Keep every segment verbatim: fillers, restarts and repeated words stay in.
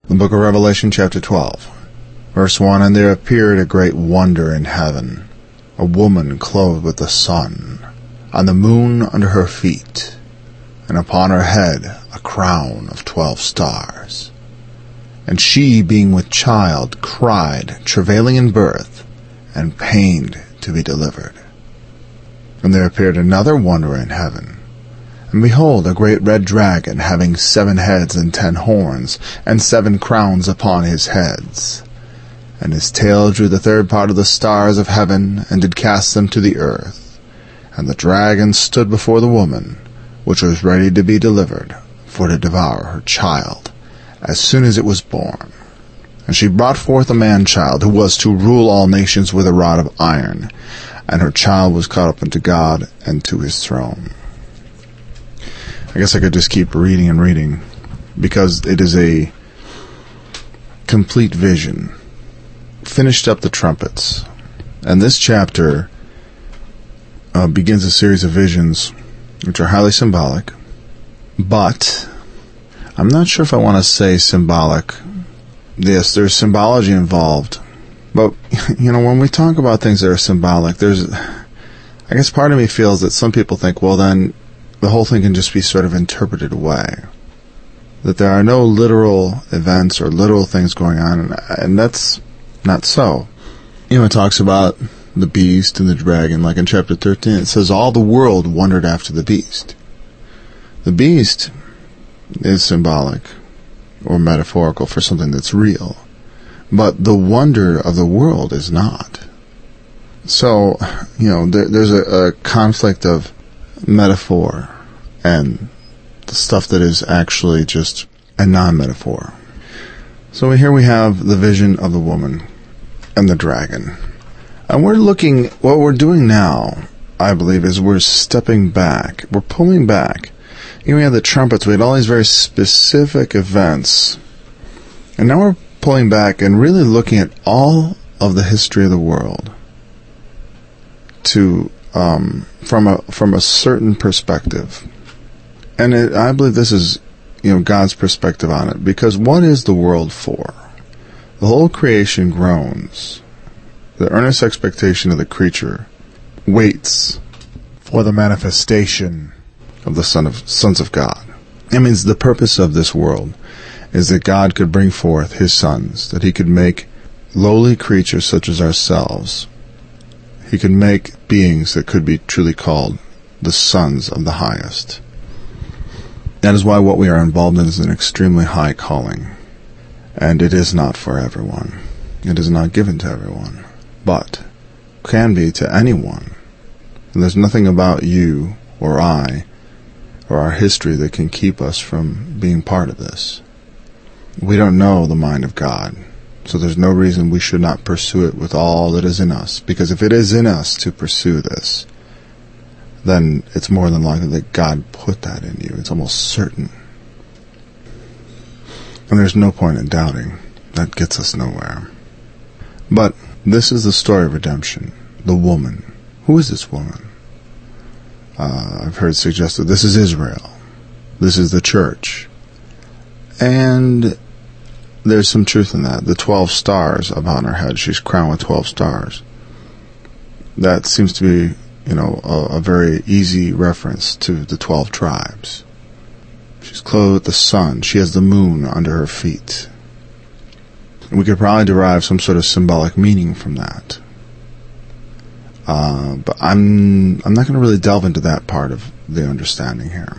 The book of Revelation, chapter twelve, verse one, And there appeared a great wonder in heaven, a woman clothed with the sun, and the moon under her feet, and upon her head a crown of twelve stars. And she, being with child, cried, travailing in birth, and pained to be delivered. And there appeared another wonder in heaven, and behold, a great red dragon, having seven heads and ten horns, and seven crowns upon his heads. And his tail drew the third part of the stars of heaven, and did cast them to the earth. And the dragon stood before the woman, which was ready to be delivered, for to devour her child, as soon as it was born. And she brought forth a man-child, who was to rule all nations with a rod of iron. And her child was caught up unto God, and to his throne. I guess I could just keep reading and reading, because it is a complete vision. Finished up the trumpets. And this chapter uh, begins a series of visions, which are highly symbolic. But I'm not sure if I want to say symbolic. Yes, there's symbology involved. But, you know, when we talk about things that are symbolic, there's, I guess part of me feels that some people think, well then, the whole thing can just be sort of interpreted away. That there are no literal events or literal things going on, and, and that's not so. You know, it talks about the beast and the dragon, like in chapter thirteen, it says, all the world wondered after the beast. The beast is symbolic or metaphorical for something that's real, but the wonder of the world is not. So, you know, there, there's a, a conflict of metaphor and the stuff that is actually just a non-metaphor. So here we have the vision of the woman and the dragon. And we're looking, what we're doing now, I believe, is we're stepping back. We're pulling back. You know, we had the trumpets, we had all these very specific events. And now we're pulling back and really looking at all of the history of the world to um, from a from a certain perspective. And it, I believe this is, you know, God's perspective on it. Because what is the world for? The whole creation groans. The earnest expectation of the creature waits for the manifestation of the Son of sons of God. It means the purpose of this world is that God could bring forth His sons, that He could make lowly creatures such as ourselves. He could make beings that could be truly called the sons of the highest. That is why what we are involved in is an extremely high calling. And it is not for everyone. It is not given to everyone. But can be to anyone. And there's nothing about you or I or our history that can keep us from being part of this. We don't know the mind of God. So there's no reason we should not pursue it with all that is in us. Because if it is in us to pursue this, then it's more than likely that God put that in you. It's almost certain. And there's no point in doubting. That gets us nowhere. But this is the story of redemption. The woman. Who is this woman? Uh, I've heard suggested this is Israel. This is the church. And there's some truth in that. The twelve stars upon her head. She's crowned with twelve stars. That seems to be, you know, a, a very easy reference to the twelve tribes. She's clothed with the sun. She has the moon under her feet. We could probably derive some sort of symbolic meaning from that. Uh, but I'm I'm not going to really delve into that part of the understanding here.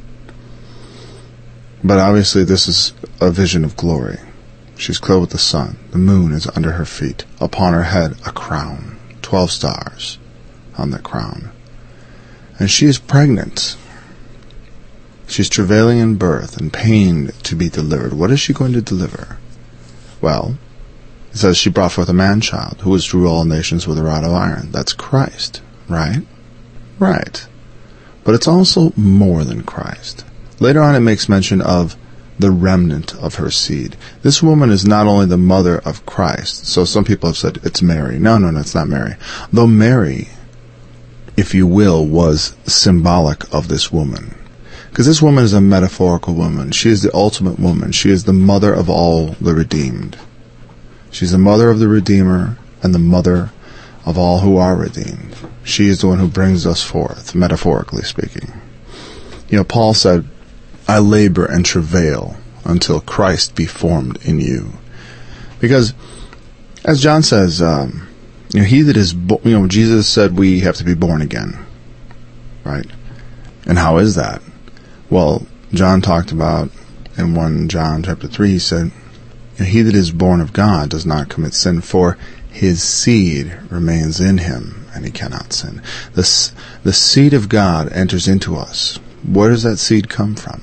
But obviously this is a vision of glory. She's clothed with the sun. The moon is under her feet. Upon her head a crown. Twelve stars on the crown. And she is pregnant. She's travailing in birth and pained to be delivered. What is she going to deliver? Well, it says she brought forth a man-child who was to rule all nations with a rod of iron. That's Christ, right? Right. But it's also more than Christ. Later on it makes mention of the remnant of her seed. This woman is not only the mother of Christ. So some people have said it's Mary. No, no, no, it's not Mary. Though Mary, if you will, was symbolic of this woman. Because this woman is a metaphorical woman. She is the ultimate woman. She is the mother of all the redeemed. She's the mother of the Redeemer and the mother of all who are redeemed. She is the one who brings us forth, metaphorically speaking. You know, Paul said, I labor and travail until Christ be formed in you. Because, as John says, um, you know, he that is, bo- you know, Jesus said we have to be born again. Right? And how is that? Well, John talked about, in First John chapter three, he said, he that is born of God does not commit sin, for his seed remains in him, and he cannot sin. The, the seed of God enters into us. Where does that seed come from?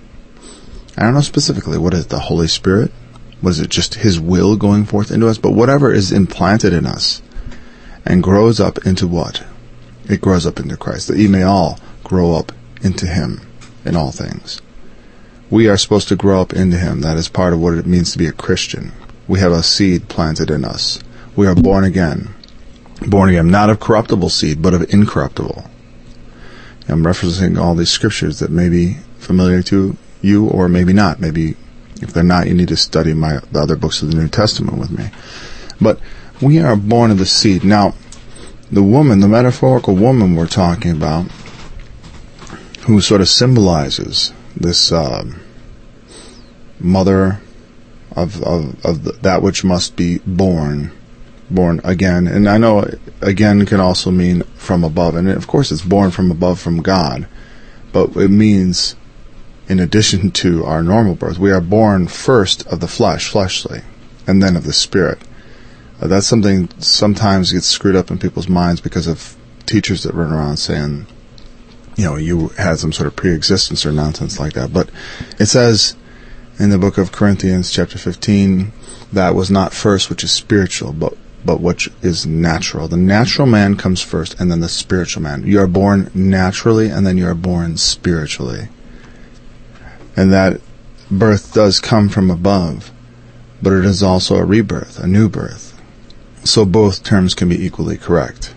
I don't know specifically. What is it, the Holy Spirit? Was it just his will going forth into us? But whatever is implanted in us and grows up into what? It grows up into Christ, that ye may all grow up into him in all things. We are supposed to grow up into him. That is part of what it means to be a Christian. We have a seed planted in us. We are born again. Born again, not of corruptible seed, but of incorruptible. I'm referencing all these scriptures that may be familiar to you, or maybe not. Maybe if they're not, you need to study my the other books of the New Testament with me. But we are born of the seed. Now, the woman, the metaphorical woman we're talking about, who sort of symbolizes this um, mother of, of, of the, that which must be born, born again. And I know again can also mean from above. And of course it's born from above from God. But it means, in addition to our normal birth, we are born first of the flesh, fleshly, and then of the spirit. Uh, that's something sometimes gets screwed up in people's minds because of teachers that run around saying, you know, you had some sort of pre-existence or nonsense like that. But it says in the book of Corinthians, chapter fifteen, that was not first which is spiritual, but but which is natural. The natural man comes first, and then the spiritual man. You are born naturally, and then you are born spiritually. And that birth does come from above, but it is also a rebirth, a new birth. So both terms can be equally correct.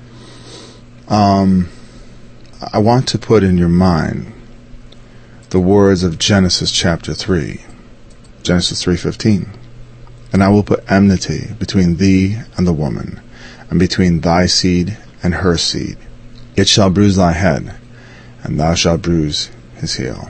Um... I want to put in your mind the words of Genesis chapter three, Genesis three fifteen. And I will put enmity between thee and the woman, and between thy seed and her seed. It shall bruise thy head, and thou shalt bruise his heel.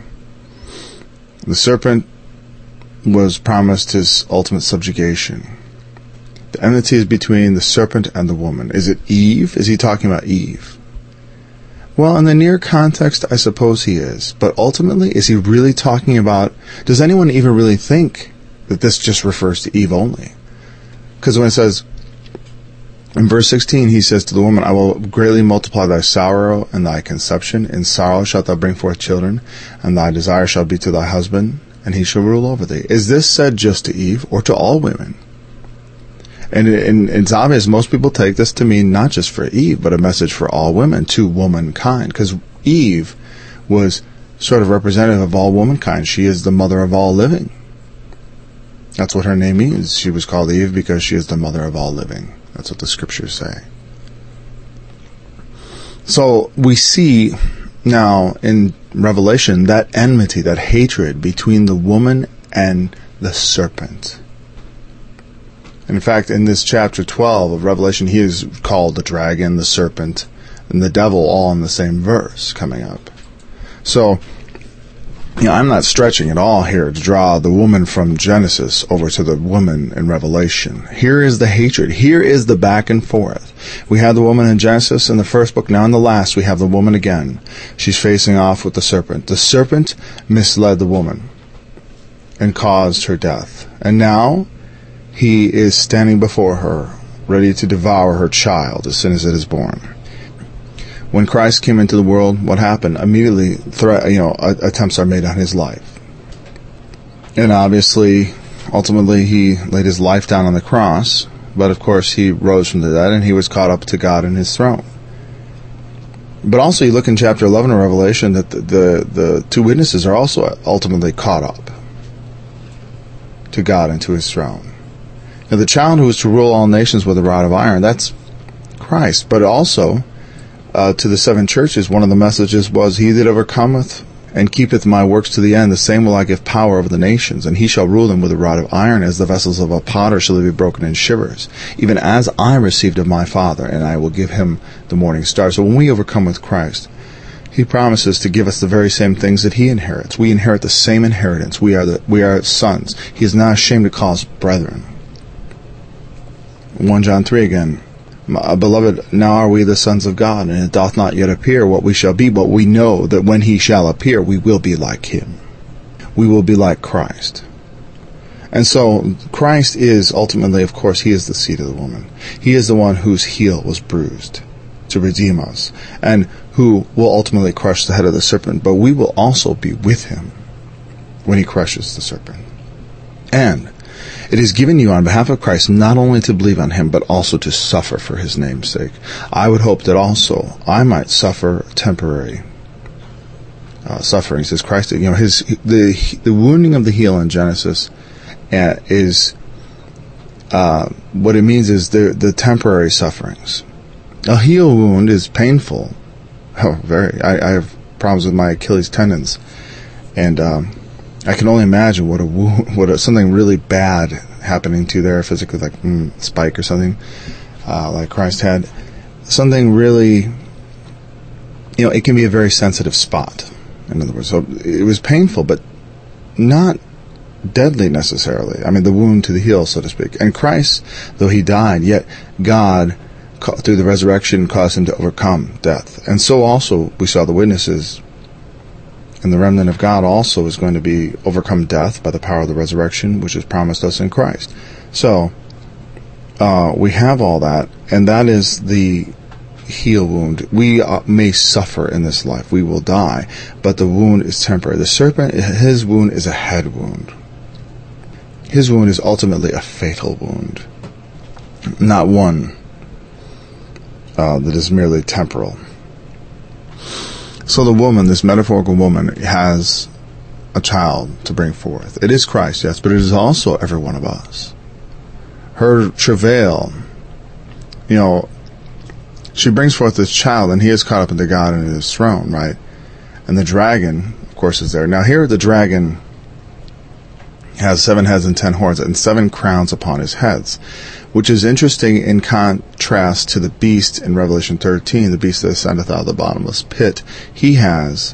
The serpent was promised his ultimate subjugation. The enmity is between the serpent and the woman. Is it Eve? Is he talking about Eve? Well, in the near context, I suppose he is. But ultimately, is he really talking about... Does anyone even really think that this just refers to Eve only? Because when it says... In verse sixteen, he says to the woman, I will greatly multiply thy sorrow and thy conception. In sorrow shalt thou bring forth children, and thy desire shall be to thy husband, and he shall rule over thee. Is this said just to Eve, or to all women? And, and it's obvious most people take this to mean not just for Eve, but a message for all women, to womankind. Because Eve was sort of representative of all womankind. She is the mother of all living. That's what her name means. She was called Eve because she is the mother of all living. That's what the scriptures say. So we see now in Revelation that enmity, that hatred between the woman and the serpent. In fact, in this chapter twelve of Revelation, he is called the dragon, the serpent, and the devil all in the same verse coming up. So, you know, I'm not stretching at all here to draw the woman from Genesis over to the woman in Revelation. Here is the hatred. Here is the back and forth. We had the woman in Genesis in the first book. Now in the last, we have the woman again. She's facing off with the serpent. The serpent misled the woman and caused her death. And now he is standing before her, ready to devour her child as soon as it is born. When Christ came into the world, what happened? Immediately, threat, you know, attempts are made on his life. And obviously, ultimately, he laid his life down on the cross. But of course, he rose from the dead, and he was caught up to God in his throne. But also, you look in chapter eleven of Revelation that the, the, the two witnesses are also ultimately caught up to God and to his throne. Now, the child who is to rule all nations with a rod of iron, that's Christ. But also, uh, to the seven churches, one of the messages was, he that overcometh and keepeth my works to the end, the same will I give power over the nations, and he shall rule them with a rod of iron, as the vessels of a potter shall they be broken in shivers, even as I received of my Father, and I will give him the morning star. So when we overcome with Christ, he promises to give us the very same things that he inherits. We inherit the same inheritance. We are the we are sons. He is not ashamed to call us brethren. First John three again. Beloved, now are we the sons of God, and it doth not yet appear what we shall be, but we know that when he shall appear, we will be like him. We will be like Christ. And so, Christ is ultimately, of course, he is the seed of the woman. He is the one whose heel was bruised to redeem us, and who will ultimately crush the head of the serpent, but we will also be with him when he crushes the serpent. And it is given you on behalf of Christ not only to believe on him, but also to suffer for his name's sake. I would hope that also I might suffer temporary uh, sufferings as Christ did. You know, his the the wounding of the heel in Genesis uh, is uh, what it means is the the temporary sufferings. A heel wound is painful. Oh, very. I, I have problems with my Achilles tendons, and um, I can only imagine what a wound, what a, something really bad happening to you there physically, like mm, spike or something, uh, like Christ had. Something really, you know, it can be a very sensitive spot. In other words, so it was painful, but not deadly necessarily. I mean, the wound to the heel, so to speak. And Christ, though he died, yet God, through the resurrection, caused him to overcome death. And so also we saw the witnesses, and the remnant of God also is going to be overcome death by the power of the resurrection, which is promised us in Christ. So uh, we have all that, and that is the heel wound. We uh, may suffer in this life. We will die, but the wound is temporary. The serpent, his wound is a head wound. His wound is ultimately a fatal wound, not one uh, that is merely temporal. So the woman, this metaphorical woman, has a child to bring forth. It is Christ, yes, but it is also every one of us. Her travail, you know, she brings forth this child, and he is caught up into God and his throne, right? And the dragon, of course, is there. Now here the dragon has seven heads and ten horns, and seven crowns upon his heads, which is interesting in contrast to the beast in Revelation thirteen, the beast that ascendeth out of the bottomless pit. He has,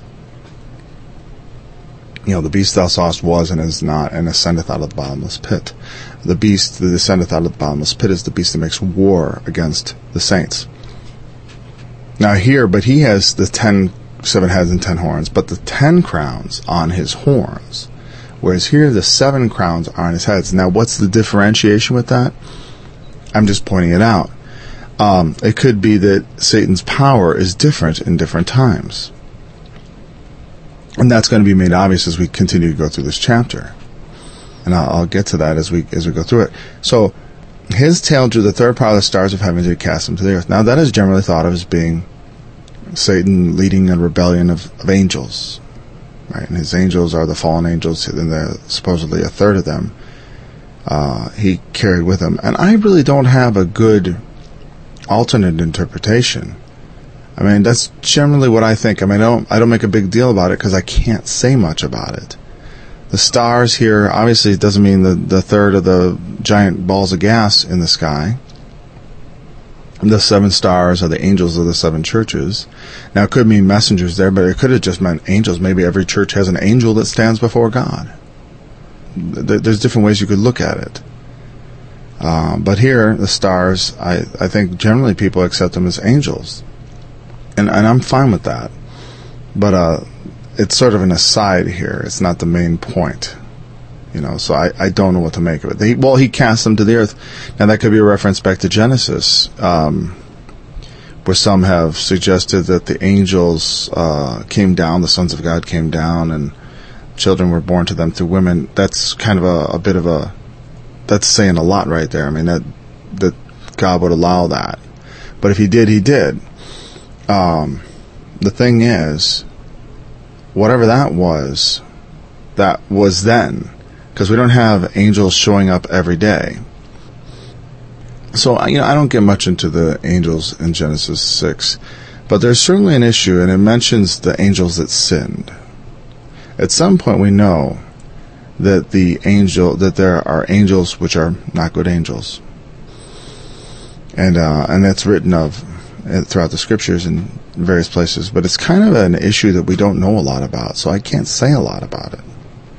you know, the beast thou sawest was and is not, and ascendeth out of the bottomless pit. The beast that ascendeth out of the bottomless pit is the beast that makes war against the saints. Now here, but he has the ten, seven heads and ten horns, but the ten crowns on his horns, whereas here the seven crowns are on his heads. Now what's the differentiation with that? I'm just pointing it out. Um, it could be that Satan's power is different in different times. And that's going to be made obvious as we continue to go through this chapter. And I'll, I'll get to that as we as we go through it. So, his tail drew the third part of the stars of heaven to cast them to the earth. Now, that is generally thought of as being Satan leading a rebellion of, of angels. Right? And his angels are the fallen angels, and the, supposedly a third of them Uh, he carried with him. And I really don't have a good alternate interpretation. I mean, that's generally what I think. I mean, I don't, I don't make a big deal about it because I can't say much about it. The stars here, obviously, it doesn't mean the, the third of the giant balls of gas in the sky. The seven stars are the angels of the seven churches. Now, it could mean messengers there, but it could have just meant angels. Maybe every church has an angel that stands before God. There's different ways you could look at it. Uh, but here, the stars, I, I think generally people accept them as angels. And, and I'm fine with that. But uh, it's sort of an aside here. It's not the main point. You know, so I, I don't know what to make of it. They, well, he cast them to the earth. Now, that could be a reference back to Genesis, um, where some have suggested that the angels uh, came down, the sons of God came down, and children were born to them through women. That's kind of a, a bit of a, that's saying a lot right there. I mean, that that God would allow that. But if he did, he did. Um, the thing is, whatever that was, that was then. Because we don't have angels showing up every day. So, you know, I don't get much into the angels in Genesis six. But there's certainly an issue, and it mentions the angels that sinned. At some point we know that the angel, that there are angels which are not good angels. And, uh, and that's written of throughout the scriptures in various places, but it's kind of an issue that we don't know a lot about, so I can't say a lot about it.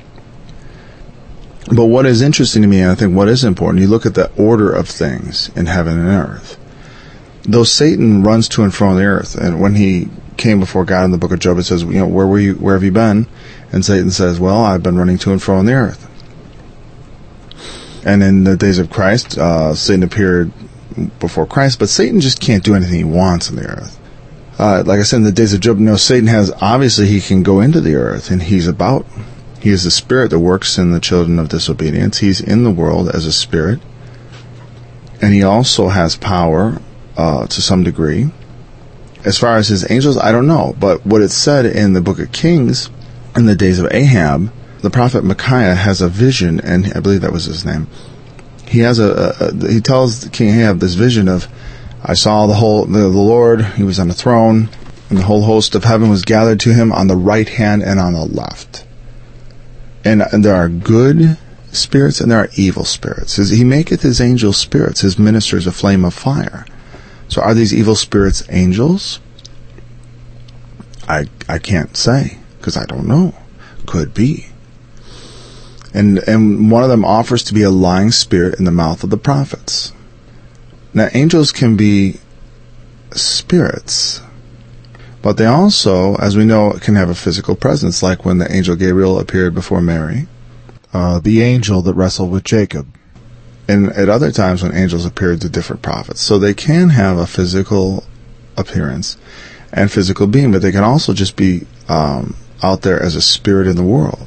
But what is interesting to me, and I think what is important, you look at the order of things in heaven and earth. Though Satan runs to and fro on the earth, and when he came before God in the book of Job, it says, you know, where were you, where have you been? And Satan says, well, I've been running to and fro on the earth. And in the days of Christ, uh, Satan appeared before Christ, but Satan just can't do anything he wants on the earth. Uh, like I said, in the days of Job, no, Satan has, obviously he can go into the earth, and he's about, he is the spirit that works in the children of disobedience. He's in the world as a spirit, and he also has power uh, to some degree. As far as his angels, I don't know, but what it said in the book of Kings, in the days of Ahab, the prophet Micaiah has a vision, and I believe that was his name. He has a, a he tells King Ahab this vision of, I saw the whole the, the Lord, he was on a throne, and the whole host of heaven was gathered to him on the right hand and on the left. And, and there are good spirits and there are evil spirits. He maketh his angel spirits, his ministers a flame of fire. So are these evil spirits angels? I I can't say, because I don't know. Could be. And and one of them offers to be a lying spirit in the mouth of the prophets. Now, angels can be spirits, but they also, as we know, can have a physical presence, like when the angel Gabriel appeared before Mary. Uh, the angel that wrestled with Jacob. And at other times when angels appeared to different prophets. So they can have a physical appearance and physical being, but they can also just be um, out there as a spirit in the world.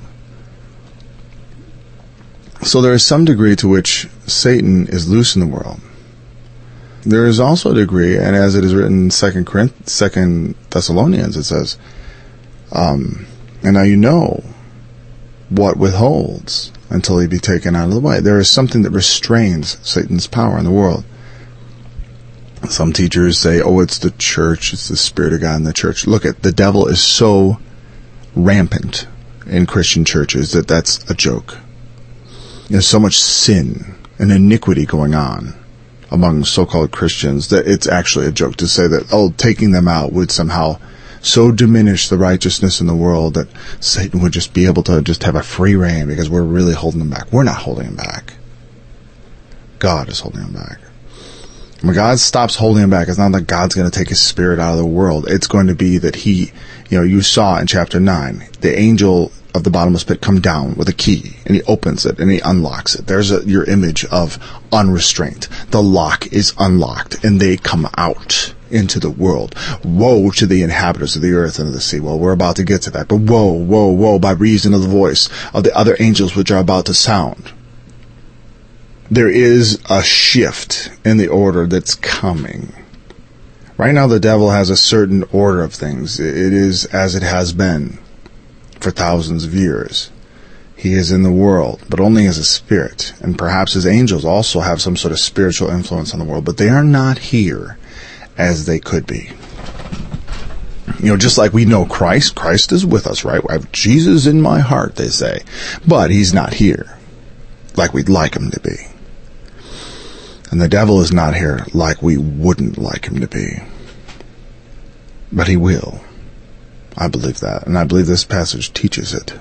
So there is some degree to which Satan is loose in the world. There is also a degree, and as it is written in Second Corinthians, Second Thessalonians, it says, um, and now you know what withholds until he be taken out of the way. There is something that restrains Satan's power in the world. Some teachers say, oh, it's the church, it's the Spirit of God in the church. Look, at the devil is so rampant in Christian churches that that's a joke. There's so much sin and iniquity going on among so-called Christians that it's actually a joke to say that, oh, taking them out would somehow so diminish the righteousness in the world that Satan would just be able to just have a free reign because we're really holding him back. We're not holding him back. God is holding him back. When God stops holding him back, it's not that God's going to take his spirit out of the world. It's going to be that he, you know, you saw in chapter nine, the angel of the bottomless pit come down with a key, and he opens it and he unlocks it. There's a, your image of unrestraint. The lock is unlocked and they come out into the world. Woe to the inhabitants of the earth and of the sea. Well, we're about to get to that, but woe, woe, woe by reason of the voice of the other angels which are about to sound. There is a shift in the order that's coming. Right now the devil has a certain order of things. It is as it has been for thousands of years. He is in the world, but only as a spirit. And perhaps his angels also have some sort of spiritual influence on the world, but they are not here as they could be. You know, just like we know Christ, Christ is with us, right? I have Jesus in my heart, they say. But he's not here like we'd like him to be. And the devil is not here like we wouldn't like him to be. But he will. I believe that. And I believe this passage teaches it.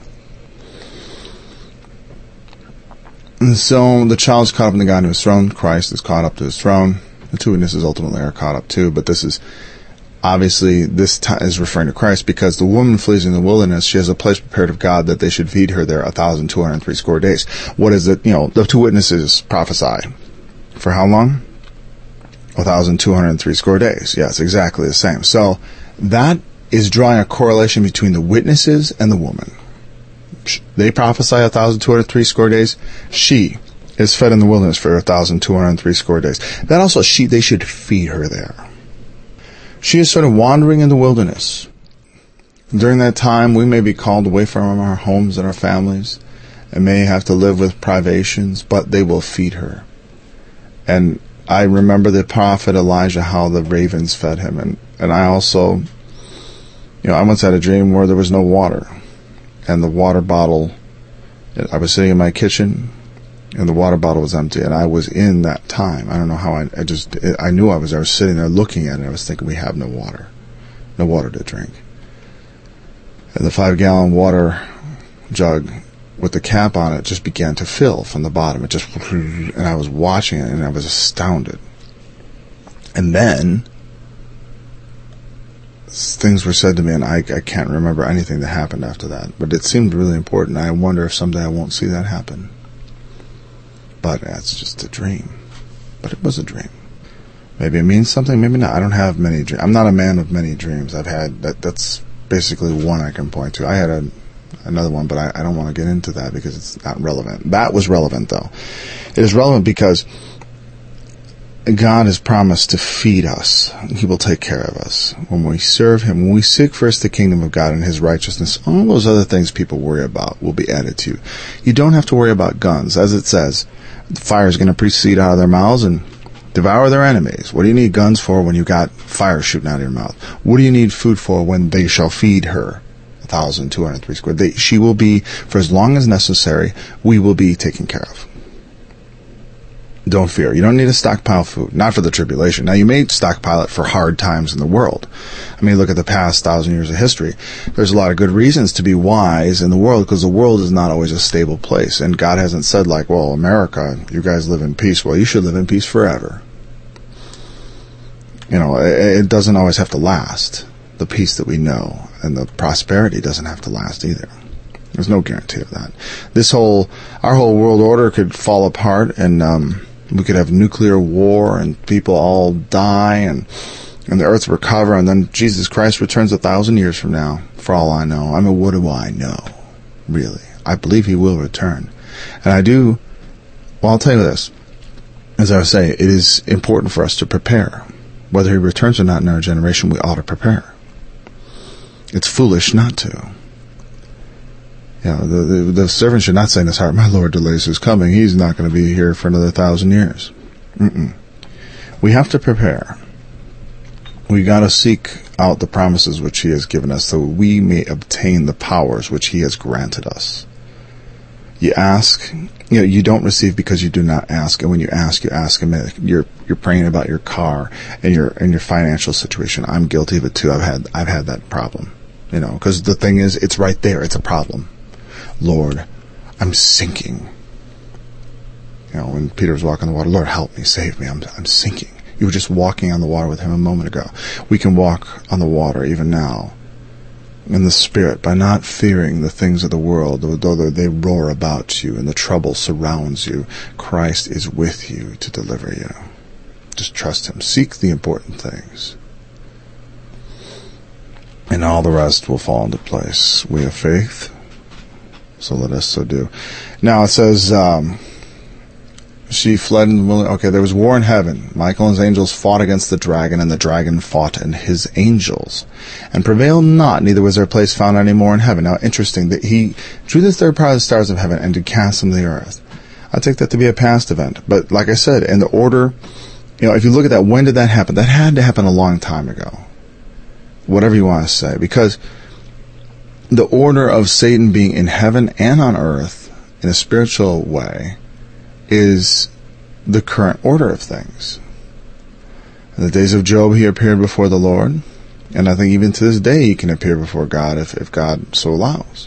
And so the child is caught up in the God to his throne. Christ is caught up to his throne. The two witnesses ultimately are caught up too. But this is, obviously, this t- is referring to Christ because the woman flees in the wilderness. She has a place prepared of God that they should feed her there a thousand two hundred and three score days. What is it? You know, the two witnesses prophesy. For how long? A thousand two hundred and three score days. Yes, exactly the same. So that is drawing a correlation between the witnesses and the woman. They prophesy a thousand two hundred and three score days. She is fed in the wilderness for a thousand two hundred and three score days. That also, she they should feed her there. She is sort of wandering in the wilderness. During that time, we may be called away from our homes and our families and may have to live with privations, but they will feed her. And I remember the prophet Elijah, how the ravens fed him. And, and I also, you know, I once had a dream where there was no water. and the water bottle, I was sitting in my kitchen, and the water bottle was empty, and I was in that time. I don't know how I, I just, I knew I was, I was sitting there looking at it, and I was thinking, we have no water. No water to drink. And the five-gallon water jug with the cap on it just began to fill from the bottom. It just, and I was watching it, and I was astounded. And then things were said to me, and I, I can't remember anything that happened after that. But it seemed really important. I wonder if someday I won't see that happen. But that's just a dream. But it was a dream. Maybe it means something, maybe not. I don't have many dreams. I'm not a man of many dreams. I've had, that. that's basically one I can point to. I had a, another one, but I, I don't want to get into that because it's not relevant. That was relevant, though. It is relevant because God has promised to feed us. He will take care of us. When we serve Him, when we seek first the kingdom of God and His righteousness, all those other things people worry about will be added to you. You don't have to worry about guns. As it says, the fire is going to proceed out of their mouths and devour their enemies. What do you need guns for when you got fire shooting out of your mouth? What do you need food for when they shall feed her? one thousand two hundred three square. They, she will be, for as long as necessary, we will be taken care of. Don't fear. You don't need to stockpile food. Not for the tribulation. Now, you may stockpile it for hard times in the world. I mean, look at the past thousand years of history. There's a lot of good reasons to be wise in the world because the world is not always a stable place. And God hasn't said like, well, America, you guys live in peace. Well, you should live in peace forever. You know, it, it doesn't always have to last. The peace that we know and the prosperity doesn't have to last either. There's no guarantee of that. This whole, our whole world order could fall apart and, um, we could have nuclear war and people all die and and the earth recover and then Jesus Christ returns a thousand years from now, for all I know. I mean, what do I know? Really. I believe He will return. And I do, well, I'll tell you this. As I was saying, it is important for us to prepare. Whether He returns or not in our generation, we ought to prepare. It's foolish not to. You know, the, the, the servant should not say in his heart, my Lord delays His coming. He's not going to be here for another thousand years. Mm-mm. We have to prepare. We got to seek out the promises which He has given us so we may obtain the powers which He has granted us. You ask, you know, you don't receive because you do not ask. And when you ask, you ask Him. You're, you're praying about your car and your, and your financial situation. I'm guilty of it too. I've had, I've had that problem, you know, because the thing is, it's right there. It's a problem. Lord, I'm sinking. You know, when Peter was walking on the water, Lord, help me, save me, I'm, I'm sinking. You were just walking on the water with Him a moment ago. We can walk on the water even now in the Spirit by not fearing the things of the world, though they roar about you and the trouble surrounds you. Christ is with you to deliver you. Just trust Him. Seek the important things. And all the rest will fall into place. We have faith. So let us so do. Now it says, um, she fled in the wilderness. Okay, there was war in heaven. Michael and his angels fought against the dragon, and the dragon fought and his angels, and prevailed not, neither was their place found any more in heaven. Now, interesting that he drew the third part of the stars of heaven and did cast them to the earth. I take that to be a past event. But like I said, in the order, you know, if you look at that, when did that happen? That had to happen a long time ago. Whatever you want to say. Because the order of Satan being in heaven and on earth in a spiritual way is the current order of things. In the days of Job, he appeared before the Lord, and I think even to this day he can appear before God if, if God so allows.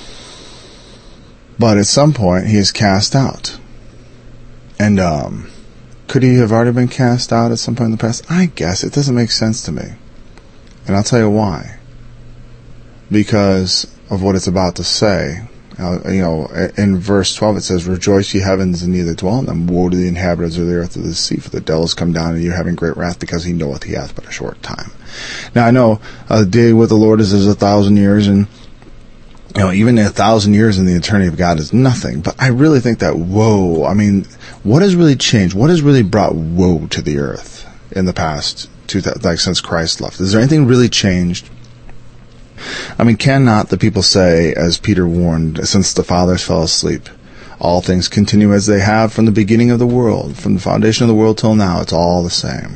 But at some point he is cast out. And um, could he have already been cast out at some point in the past? I guess. It doesn't make sense to me. And I'll tell you why. Because of what it's about to say. Uh, you know, in verse twelve it says, rejoice ye heavens, and ye that dwell in them. Woe to the inhabitants of the earth of the sea, for the devil is come down, and you having great wrath, because he knoweth he hath but a short time. Now I know a day with the Lord is as a thousand years, and you know, even a thousand years in the eternity of God is nothing. But I really think that woe, I mean, what has really changed? What has really brought woe to the earth in the past, two, like since Christ left? Is there anything really changed? I mean, cannot the people say, as Peter warned, since the fathers fell asleep, all things continue as they have from the beginning of the world, from the foundation of the world till now, it's all the same.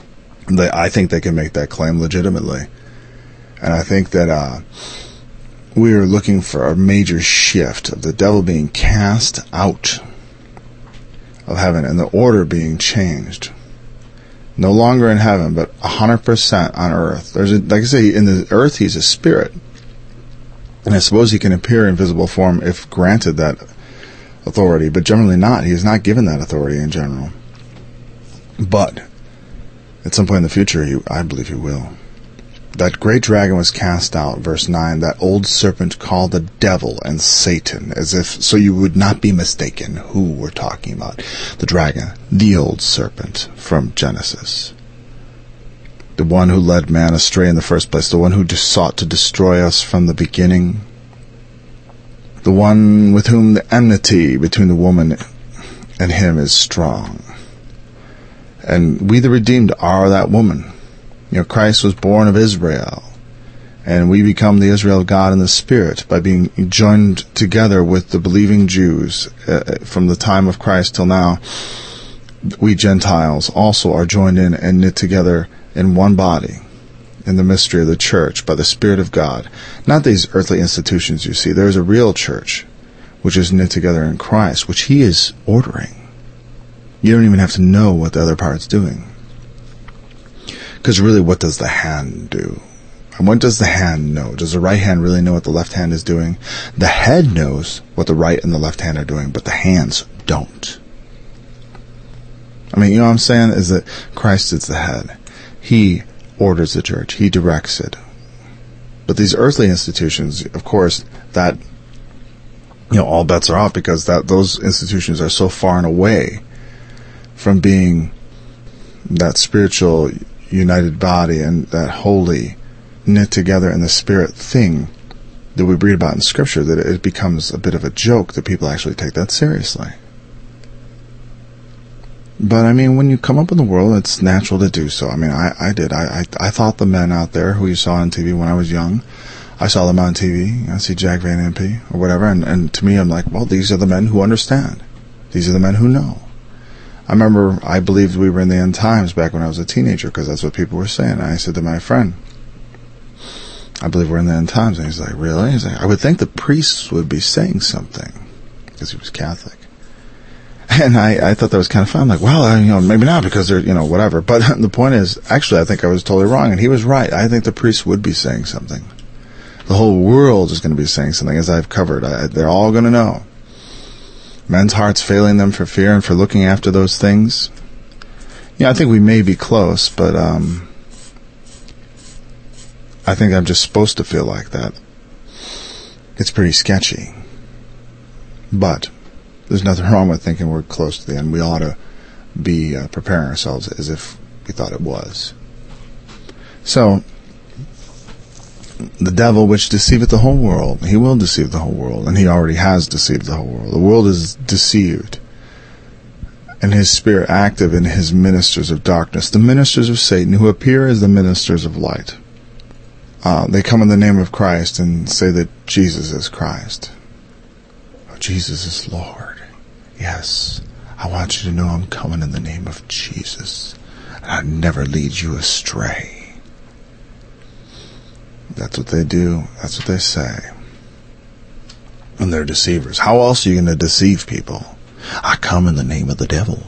They, I think they can make that claim legitimately. And I think that uh, we are looking for a major shift of the devil being cast out of heaven and the order being changed. No longer in heaven, but one hundred percent on earth. There's a, like I say, in the earth he's a spirit. And I suppose he can appear in visible form if granted that authority, but generally not. He is not given that authority in general. But at some point in the future, he, I believe he will. That great dragon was cast out, verse nine, that old serpent called the devil and Satan, as if, so you would not be mistaken who we're talking about. The dragon, the old serpent from Genesis. The one who led man astray in the first place, the one who just sought to destroy us from the beginning. The one with whom the enmity between the woman and him is strong. And we the redeemed are that woman. You know, Christ was born of Israel, and we become the Israel of God in the Spirit by being joined together with the believing Jews uh, from the time of Christ till now. We Gentiles also are joined in and knit together in one body in the mystery of the church by the Spirit of God. Not these earthly institutions you see. There is a real church which is knit together in Christ, which He is ordering. You don't even have to know what the other part's doing. Because really, what does the hand do? And what does the hand know? Does the right hand really know what the left hand is doing? The head knows what the right and the left hand are doing, but the hands don't. I mean, you know what I'm saying? Is that Christ is the head. He orders the church. He directs it. But these earthly institutions, of course, that, you know, all bets are off because that those institutions are so far and away from being that spiritual united body and that holy knit together in the Spirit thing that we read about in Scripture that it becomes a bit of a joke that people actually take that seriously. But I mean, when you come up in the world, it's natural to do so. I mean, I, I did. I, I I thought the men out there who you saw on T V when I was young, I saw them on T V. I see Jack Van Impe or whatever, and, and to me, I'm like, well, these are the men who understand. These are the men who know. I remember I believed we were in the end times back when I was a teenager because that's what people were saying. And I said to my friend, I believe we're in the end times. And he's like, really? He's like, I would think the priests would be saying something because he was Catholic. And I, I thought that was kind of fun. I'm like, well, I, you know, maybe not because they're, you know, whatever. But the point is, actually, I think I was totally wrong. And he was right. I think the priests would be saying something. The whole world is going to be saying something, as I've covered. I, they're all going to know. Men's hearts failing them for fear and for looking after those things. Yeah, I think we may be close, but um, I think I'm just supposed to feel like that. It's pretty sketchy. But there's nothing wrong with thinking we're close to the end. We ought to be uh, preparing ourselves as if we thought it was. So, the devil which deceiveth the whole world, he will deceive the whole world, and he already has deceived the whole world. The world is deceived, and his spirit active in his ministers of darkness, the ministers of Satan, who appear as the ministers of light. Uh, they come in the name of Christ and say that Jesus is Christ. Oh, Jesus is Lord. Yes, I want you to know I'm coming in the name of Jesus, and I never lead you astray. That's what they do. That's what they say. And they're deceivers. How else are you going to deceive people? I come in the name of the devil.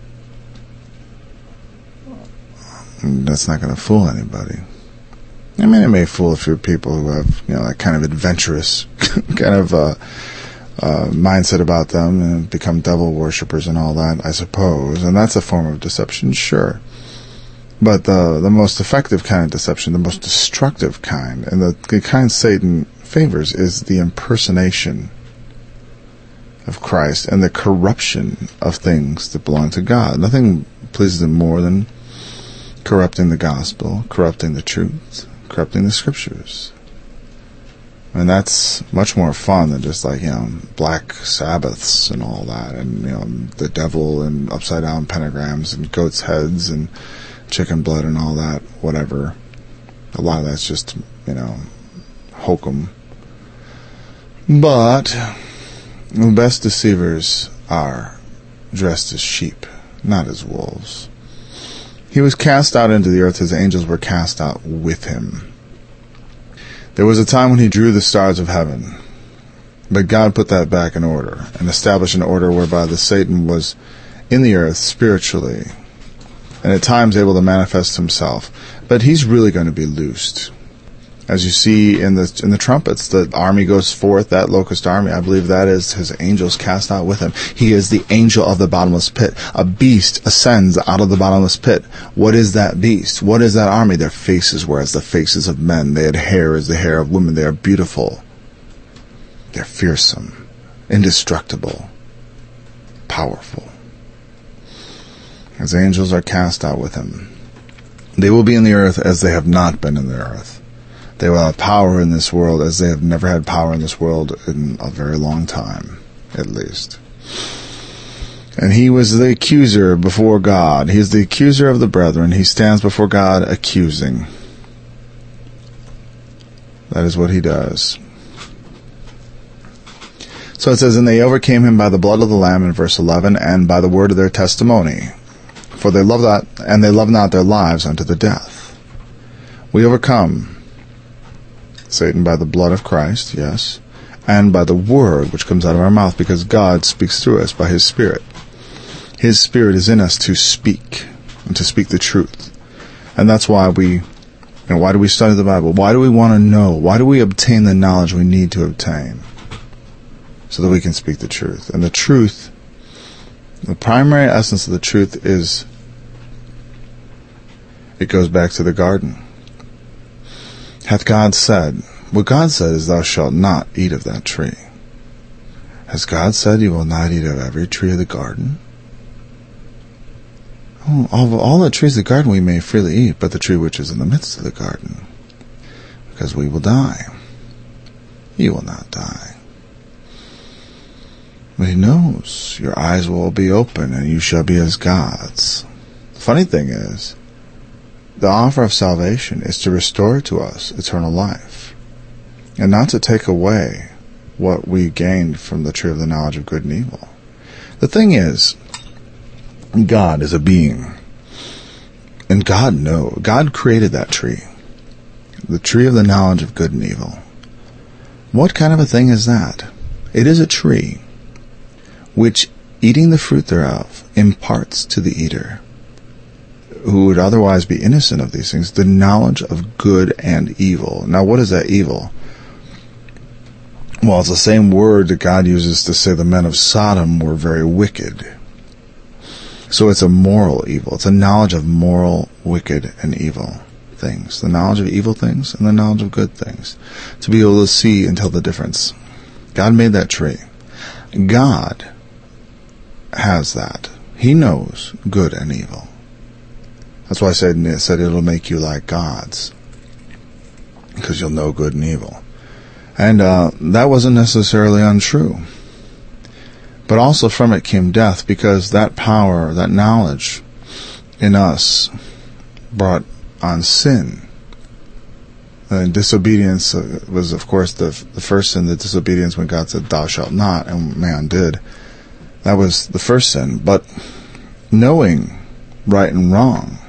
That's not going to fool anybody. I mean, it may fool a few people who have, you know, that kind of adventurous kind of uh, uh, mindset about them and become devil worshippers and all that, I suppose. And that's a form of deception, sure. But the the most effective kind of deception, the most destructive kind, and the, the kind Satan favors is the impersonation of Christ and the corruption of things that belong to God. Nothing pleases him more than corrupting the gospel, corrupting the truth, corrupting the scriptures. And that's much more fun than just like, you know, black Sabbaths and all that, and, you know, the devil and upside down pentagrams and goats' heads and chicken blood and all that, whatever. A lot of that's just, you know, hokum. But the best deceivers are dressed as sheep, not as wolves. He was cast out into the earth. His angels were cast out with him. There was a time when he drew the stars of heaven, but God put that back in order and established an order whereby the Satan was in the earth spiritually and at times able to manifest himself. But he's really going to be loosed. As you see in the in the trumpets, the army goes forth, that locust army, I believe that is his angels cast out with him. He is the angel of the bottomless pit. A beast ascends out of the bottomless pit. What is that beast? What is that army? Their faces were as the faces of men. They had hair as the hair of women. They are beautiful. They're fearsome, indestructible, powerful. His angels are cast out with him. They will be in the earth as they have not been in the earth. They will have power in this world as they have never had power in this world in a very long time, at least. And he was the accuser before God. He is the accuser of the brethren. He stands before God accusing. That is what he does. So it says, and they overcame him by the blood of the Lamb in verse eleven, and by the word of their testimony. For they love not, and they love not their lives unto the death. We overcome Satan by the blood of Christ, yes, and by the word which comes out of our mouth, because God speaks through us by his Spirit. His Spirit is in us to speak, and to speak the truth. And that's why we, you know, why do we study the Bible? Why do we want to know? Why do we obtain the knowledge we need to obtain? So that we can speak the truth. And the truth, the primary essence of the truth is, it goes back to the garden. Hath God said, what God said is, thou shalt not eat of that tree. Has God said, you will not eat of every tree of the garden? Oh, all, all the trees of the garden we may freely eat, but the tree which is in the midst of the garden, because we will die. You will not die. But he knows your eyes will be open and you shall be as gods. The funny thing is, the offer of salvation is to restore to us eternal life, and not to take away what we gained from the tree of the knowledge of good and evil. The thing is, God is a being, and God knows. God created that tree, the tree of the knowledge of good and evil. What kind of a thing is that? It is a tree which, eating the fruit thereof, imparts to the eater, who would otherwise be innocent of these things, the knowledge of good and evil. Now, what is that evil? Well, it's the same word that God uses to say the men of Sodom were very wicked. So it's a moral evil. It's a knowledge of moral, wicked, and evil things. The knowledge of evil things and the knowledge of good things. To be able to see and tell the difference. God made that tree. God has that. He knows good and evil. That's why I said, it said it'll make you like gods, because you'll know good and evil. And uh, that wasn't necessarily untrue. But also from it came death, because that power, that knowledge in us brought on sin. And disobedience was, of course, the the first sin, the disobedience when God said, thou shalt not, and man did. That was the first sin. But knowing right and wrong,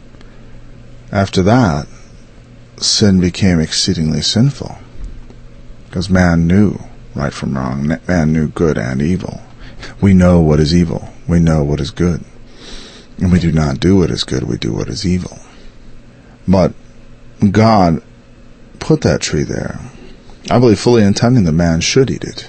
after that, sin became exceedingly sinful, because man knew right from wrong. Man knew good and evil. We know what is evil. We know what is good. And we do not do what is good. We do what is evil. But God put that tree there, I believe fully intending that man should eat it,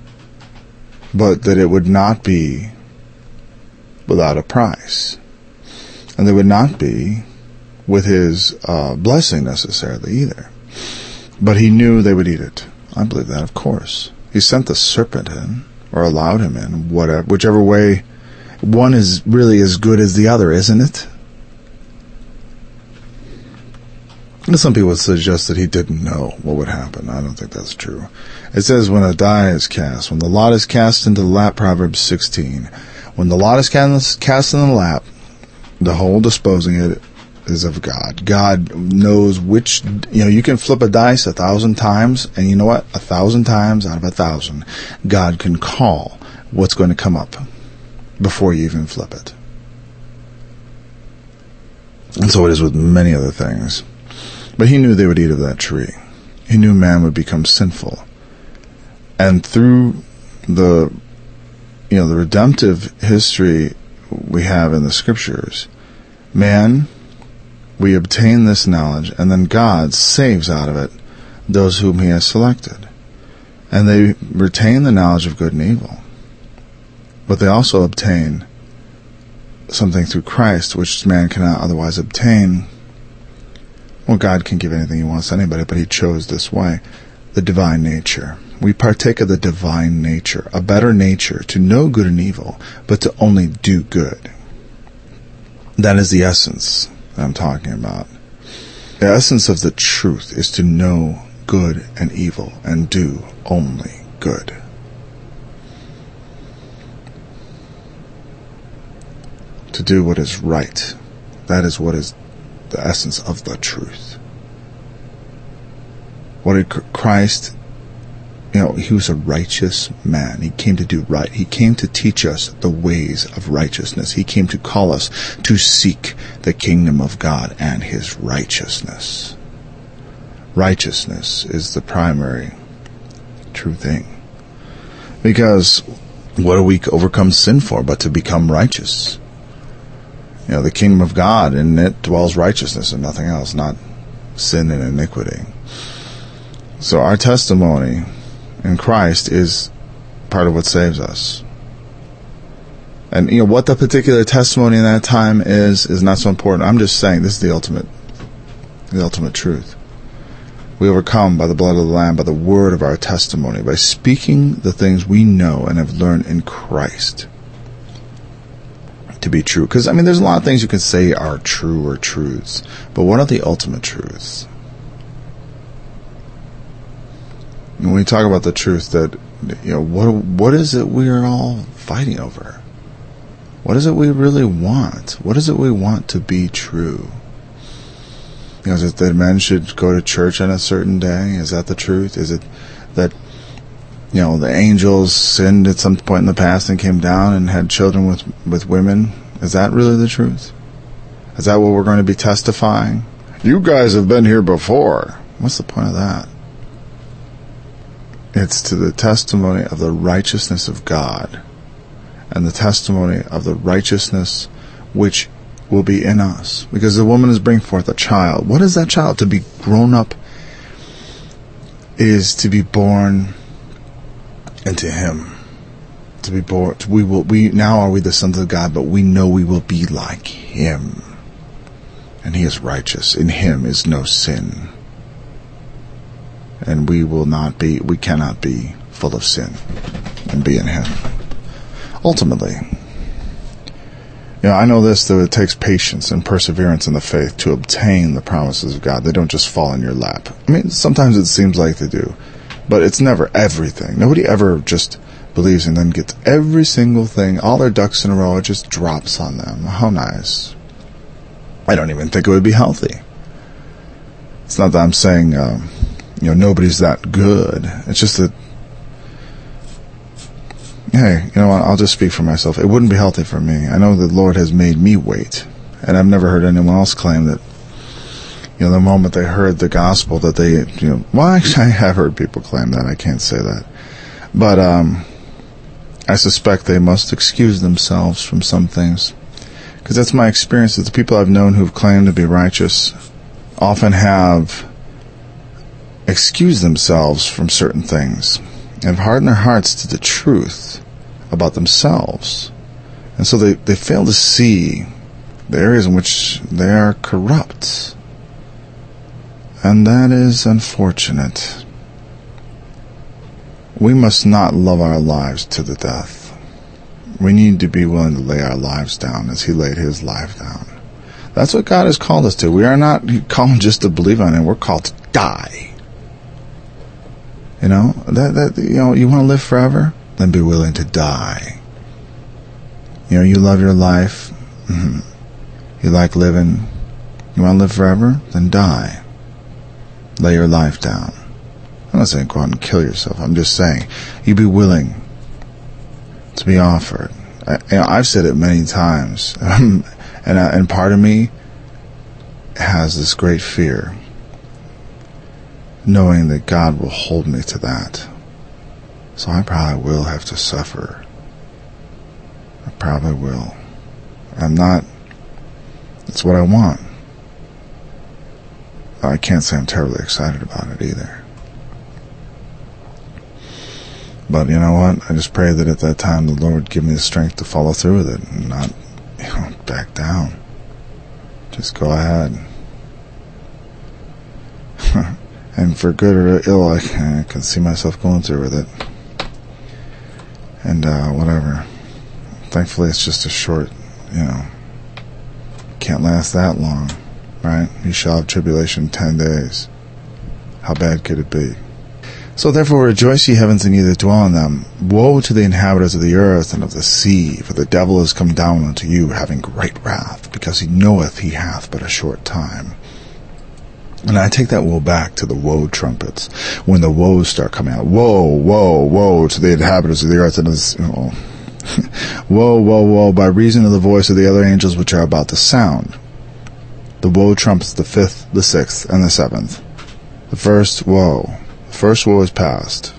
but that it would not be without a price, and there would not be with his uh, blessing necessarily either. But he knew they would eat it. I believe that, of course. He sent the serpent in, or allowed him in, whatever, whichever way. One is really as good as the other, isn't it? And some people suggest that he didn't know what would happen. I don't think that's true. It says, when a die is cast, when the lot is cast into the lap, Proverbs sixteen. When the lot is cast in the lap, the whole disposing it is of God. God knows which, you know, you can flip a dice a thousand times, and you know what? A thousand times out of a thousand, God can call what's going to come up before you even flip it. And so it is with many other things. But he knew they would eat of that tree. He knew man would become sinful. And through the, you know, the redemptive history we have in the scriptures, man, we obtain this knowledge, and then God saves out of it those whom he has selected. And they retain the knowledge of good and evil. But they also obtain something through Christ, which man cannot otherwise obtain. Well, God can give anything he wants to anybody, but he chose this way. The divine nature. We partake of the divine nature, a better nature, to know good and evil, but to only do good. That is the essence that I'm talking about. The essence of the truth is to know good and evil and do only good. To do what is right. That is what is the essence of the truth. What did Christ, you know, he was a righteous man. He came to do right. He came to teach us the ways of righteousness. He came to call us to seek the kingdom of God and his righteousness. Righteousness is the primary true thing. Because what do we overcome sin for but to become righteous? You know, the kingdom of God, in it dwells righteousness and nothing else, not sin and iniquity. So our testimony in Christ is part of what saves us. And, you know, what the particular testimony in that time is, is not so important. I'm just saying this is the ultimate, the ultimate truth. We overcome by the blood of the Lamb, by the word of our testimony, by speaking the things we know and have learned in Christ to be true. Because, I mean, there's a lot of things you can say are true or truths, but what are the ultimate truths? When we talk about the truth that, you know, what what is it we are all fighting over? What is it we really want? What is it we want to be true? You know, is it that men should go to church on a certain day? Is that the truth? Is it that, you know, the angels sinned at some point in the past and came down and had children with, with women? Is that really the truth? Is that what we're going to be testifying? You guys have been here before. What's the point of that? It's to the testimony of the righteousness of God and the testimony of the righteousness which will be in us. Because the woman is bringing forth a child. What is that child? To be grown up is to be born into him. To be born, we will, we, now are we the sons of God, but we know we will be like him. And he is righteous. In him is no sin. And we will not be, we cannot be full of sin and be in him. Ultimately, you know, I know this, that it takes patience and perseverance in the faith to obtain the promises of God. They don't just fall in your lap. I mean, sometimes it seems like they do, but it's never everything. Nobody ever just believes and then gets every single thing, all their ducks in a row, it just drops on them. How nice. I don't even think it would be healthy. It's not that I'm saying, um, you know, nobody's that good. It's just that, hey, you know what, I'll just speak for myself. It wouldn't be healthy for me. I know the Lord has made me wait. And I've never heard anyone else claim that, you know, the moment they heard the gospel that they, you know, well, actually I have heard people claim that. I can't say that. But, um, I suspect they must excuse themselves from some things. Because that's my experience, that the people I've known who've claimed to be righteous often have excused themselves from certain things and have hardened their hearts to the truth about themselves. And so they, they fail to see the areas in which they are corrupt. And that is unfortunate. We must not love our lives to the death. We need to be willing to lay our lives down as he laid his life down. That's what God has called us to. We are not called just to believe on him. We're called to die. You know, that, that, you know, you want to live forever? Then be willing to die. You know, you love your life. Mm-hmm. You like living. You want to live forever? Then die. Lay your life down. I'm not saying go out and kill yourself. I'm just saying you be willing to be offered. I, you know, I've said it many times, and uh, and part of me has this great fear knowing that God will hold me to that. So I probably will have to suffer. I probably will. I'm not... It's what I want. I can't say I'm terribly excited about it either. But you know what? I just pray that at that time the Lord would give me the strength to follow through with it and not, you know, back down. Just go ahead. And for good or ill, I can, I can see myself going through with it. And uh, whatever. Thankfully, it's just a short, you know, can't last that long, right? You shall have tribulation ten days. How bad could it be? So therefore rejoice, ye heavens, and ye that dwell in them. Woe to the inhabitants of the earth and of the sea, for the devil is come down unto you, having great wrath, because he knoweth he hath but a short time. And I take that woe back to the woe trumpets, when the woes start coming out. Woe, woe, woe to the inhabitants of the earth and of the, you know, woe, woe, woe, by reason of the voice of the other angels which are about to sound. The woe trumpets, the fifth, the sixth, and the seventh. The first woe. The first woe is past.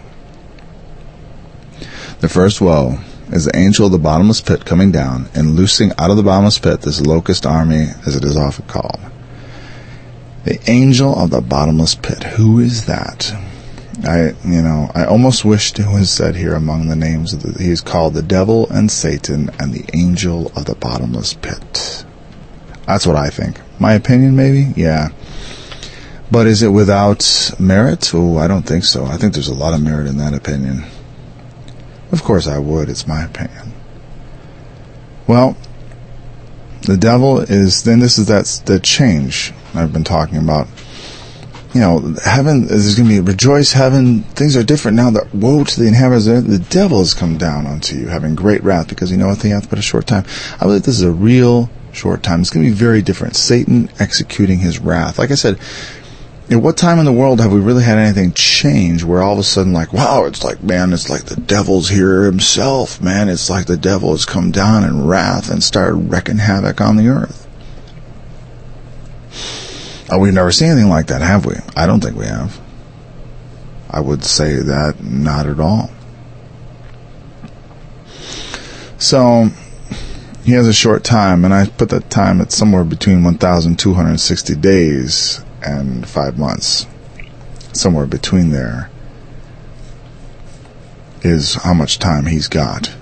The first woe is the angel of the bottomless pit coming down and loosing out of the bottomless pit this locust army, as it is often called. The angel of the bottomless pit. Who is that? I, you know, I almost wished it was said here among the names of the, he is called the devil and Satan and the angel of the bottomless pit. That's what I think. My opinion, maybe? Yeah. But is it without merit? Oh, I don't think so. I think there's a lot of merit in that opinion. Of course I would. It's my opinion. Well, the devil is, then this is that, the change I've been talking about. You know, heaven is going to be, rejoice, heaven, things are different now. That woe to the inhabitants of the earth, the devil has come down unto you, having great wrath, because he knoweth he hath but a short time. I believe this is a real short time. It's going to be very different. Satan executing his wrath. Like I said, at what time in the world have we really had anything change where all of a sudden, like, wow, it's like, man, it's like the devil's here himself, man. It's like the devil has come down in wrath and started wrecking havoc on the earth. Oh, we've never seen anything like that, have we? I don't think we have. I would say that not at all. So, he has a short time, and I put that time at somewhere between one thousand two hundred sixty days and five months. Somewhere between there is how much time he's got.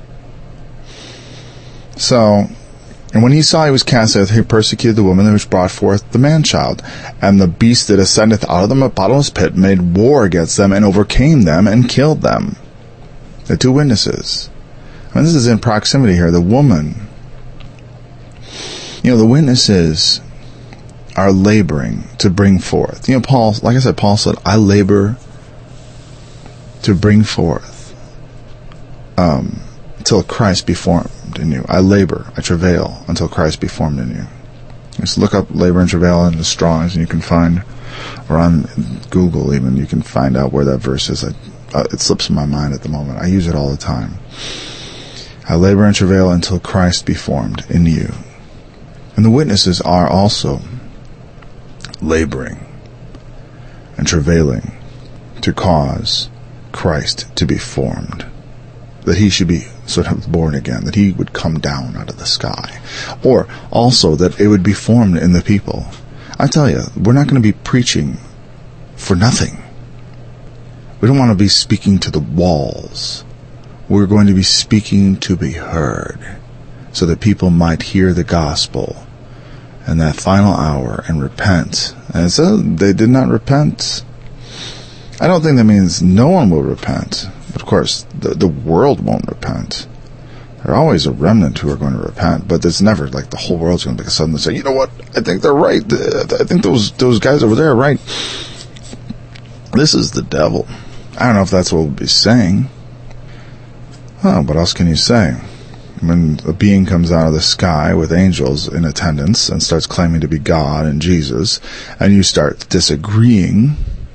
So, and when he saw he was cast out, he persecuted the woman which brought forth the man-child. And the beast that ascendeth out of the bottomless pit made war against them, and overcame them, and killed them. The two witnesses. I mean, this is in proximity here. The woman. You know, the witnesses are laboring to bring forth. You know, Paul, like I said, Paul said, I labor to bring forth um, until Christ be formed in you. I labor, I travail until Christ be formed in you. Just look up labor and travail in the Strong's, and you can find, or on Google even, you can find out where that verse is. I, uh, it slips in my mind at the moment. I use it all the time. I labor and travail until Christ be formed in you. And the witnesses are also laboring and travailing to cause Christ to be formed, that he should be sort of born again, that he would come down out of the sky, or also that it would be formed in the people. I tell you, we're not going to be preaching for nothing. We don't want to be speaking to the walls. We're going to be speaking to be heard, so that people might hear the gospel in that final hour and repent. And so they did not repent. I don't think that means no one will repent. But of course, the, the world won't repent. There are always a remnant who are going to repent, but it's never like the whole world's going to suddenly say, you know what, I think they're right. I think those those guys over there are right. This is the devil. I don't know if that's what we'll be saying. Oh, what else can you say? When a being comes out of the sky with angels in attendance and starts claiming to be God and Jesus, and you start disagreeing,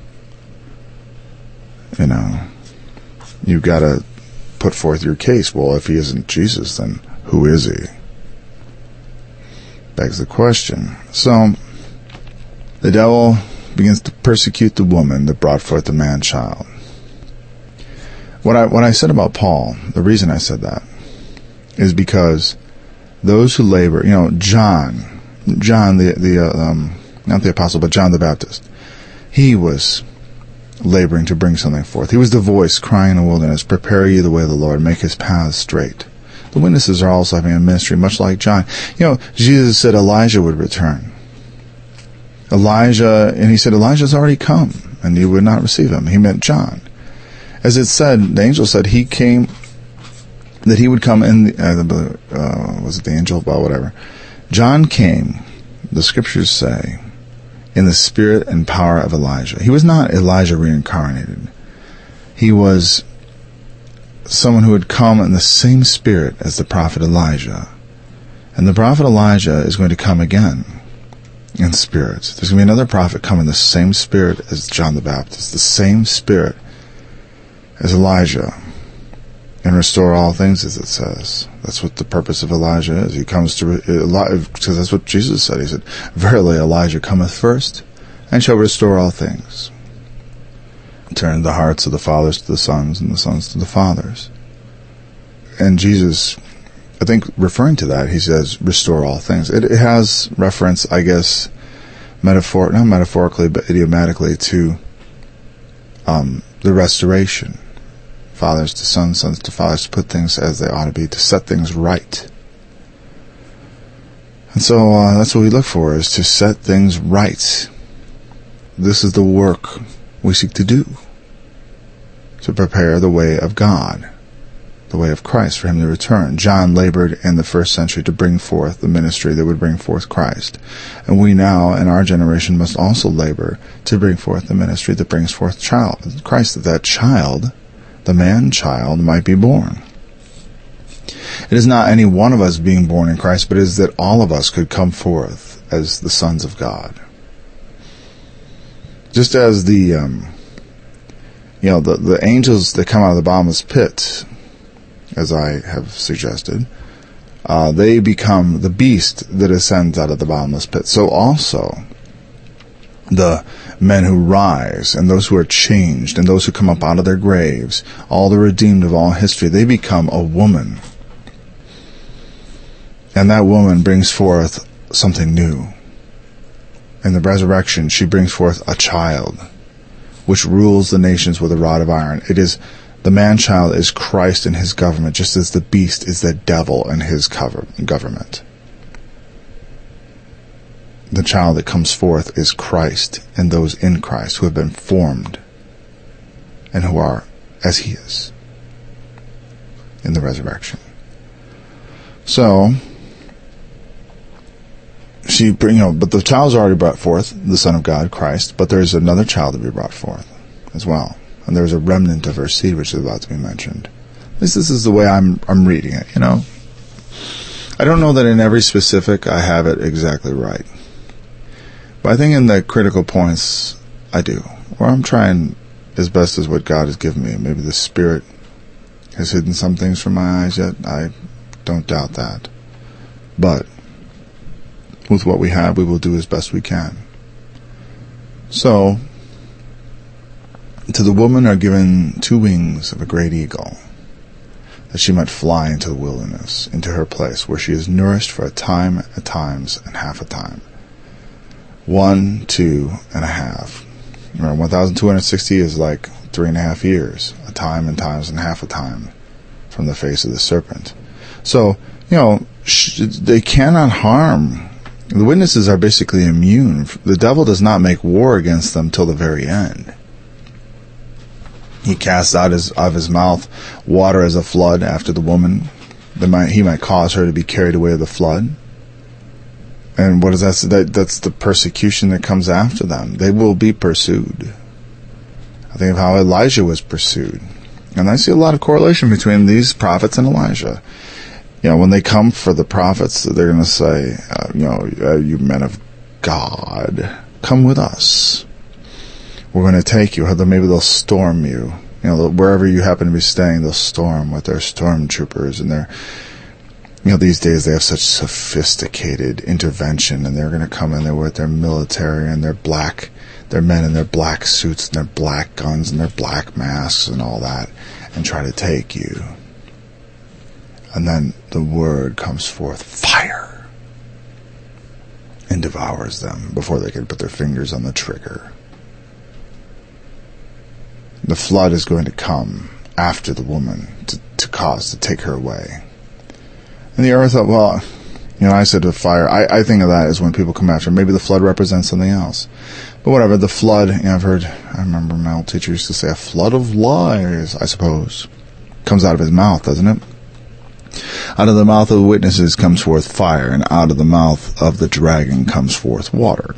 you know, you've got to put forth your case. Well, if he isn't Jesus, then who is he? Begs the question. So, the devil begins to persecute the woman that brought forth the man-child. What I, what I said about Paul, the reason I said that, is because those who labor, you know, John, John the, the uh, um, not the apostle, but John the Baptist, he was laboring to bring something forth. He was the voice crying in the wilderness, prepare ye the way of the Lord, make his paths straight. The witnesses are also having a ministry, much like John. You know, Jesus said Elijah would return. Elijah, and he said Elijah's already come, and you would not receive him. He meant John. As it said, the angel said he came, that he would come in, the, uh, uh, was it the angel? Well, whatever. John came, the scriptures say, in the spirit and power of Elijah. He was not Elijah reincarnated. He was someone who had come in the same spirit as the prophet Elijah. And the prophet Elijah is going to come again in spirit. There's going to be another prophet come in the same spirit as John the Baptist, the same spirit as Elijah, and restore all things, as it says. That's what the purpose of Elijah is. He comes to, because that's what Jesus said. He said, verily Elijah cometh first, and shall restore all things. Turn the hearts of the fathers to the sons, and the sons to the fathers. And Jesus, I think, referring to that, he says, restore all things. It, it has reference, I guess, metaphor, not metaphorically, but idiomatically, to um, the restoration. Fathers to sons, sons to fathers, to put things as they ought to be, to set things right. And so uh, that's what we look for, is to set things right. This is the work we seek to do, to prepare the way of God, the way of Christ, for him to return. John labored in the first century to bring forth the ministry that would bring forth Christ. And we now, in our generation, must also labor to bring forth the ministry that brings forth child, Christ, that that child, the man-child, might be born. It is not any one of us being born in Christ, but it is that all of us could come forth as the sons of God. Just as the, um, you know, the, the angels that come out of the bottomless pit, as I have suggested, uh, they become the beast that ascends out of the bottomless pit. So also, the men who rise, and those who are changed, and those who come up out of their graves, all the redeemed of all history, they become a woman. And that woman brings forth something new. In the resurrection, she brings forth a child, which rules the nations with a rod of iron. It is, the man-child is Christ and his government, just as the beast is the devil and his cover, government. The child that comes forth is Christ and those in Christ who have been formed and who are as he is in the resurrection. So, she, you know, but the child's already brought forth, the Son of God, Christ, but there's another child to be brought forth as well. And there's a remnant of her seed which is about to be mentioned. At least this is the way I'm I'm reading it, you know. I don't know that in every specific I have it exactly right. But I think in the critical points, I do. Or I'm trying as best as what God has given me. Maybe the Spirit has hidden some things from my eyes yet. I don't doubt that. But with what we have, we will do as best we can. So, to the woman are given two wings of a great eagle, that she might fly into the wilderness, into her place, where she is nourished for a time, a times, and half a time. One, two, and a half. Remember, one thousand two hundred sixty is like three and a half years. A time and times and half a time from the face of the serpent. So, you know, sh- they cannot harm. The witnesses are basically immune. The devil does not make war against them till the very end. He casts out his, of his mouth water as a flood after the woman. They might, he might cause her to be carried away with the flood. And what is that? that? That's the persecution that comes after them. They will be pursued. I think of how Elijah was pursued. And I see a lot of correlation between these prophets and Elijah. You know, when they come for the prophets, they're going to say, uh, you know, uh, you men of God, come with us. We're going to take you. Maybe they'll storm you. You know, wherever you happen to be staying, they'll storm with their stormtroopers and their You know, these days they have such sophisticated intervention, and they're going to come in there with their military and their black, their men in their black suits and their black guns and their black masks and all that, and try to take you. And then the word comes forth, fire, and devours them before they can put their fingers on the trigger. The flood is going to come after the woman to, to cause to take her away. And the earth, well, you know, I said the fire. I, I think of that as when people come after. Maybe the flood represents something else. But whatever, the flood, you know, I've heard, I remember my old teacher used to say, a flood of lies, I suppose, comes out of his mouth, doesn't it? Out of the mouth of the witnesses comes forth fire, and out of the mouth of the dragon comes forth water.